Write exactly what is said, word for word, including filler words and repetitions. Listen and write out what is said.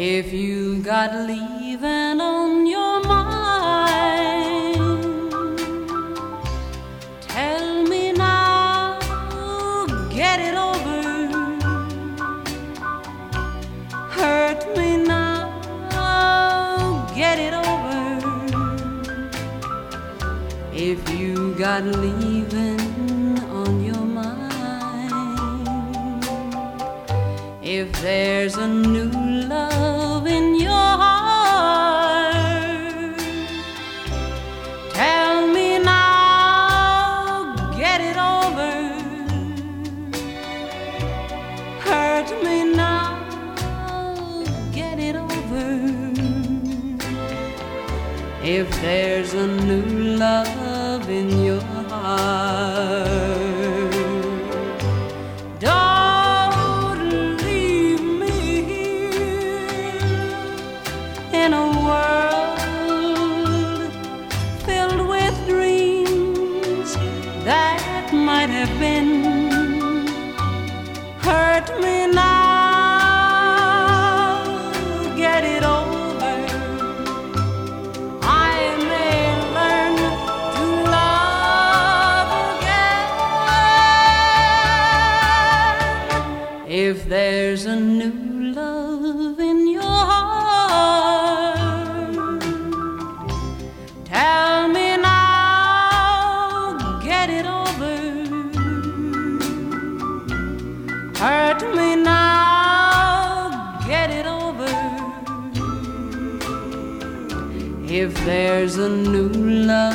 If you got leaving on your mind, tell me now, get it over. Hurt me now, get it over. If you got leaving on your mind, if there's a new love in your heart, tell me now, get it over. Hurt me now, get it over. If there's a new love in your heart, don't leave me here in a world filled with dreams that might have been. Hurt me now, get it over. I may learn to love again. If there's a new love in your heart, tell me now, get it over. Hurt me now, get it over. If there's a new love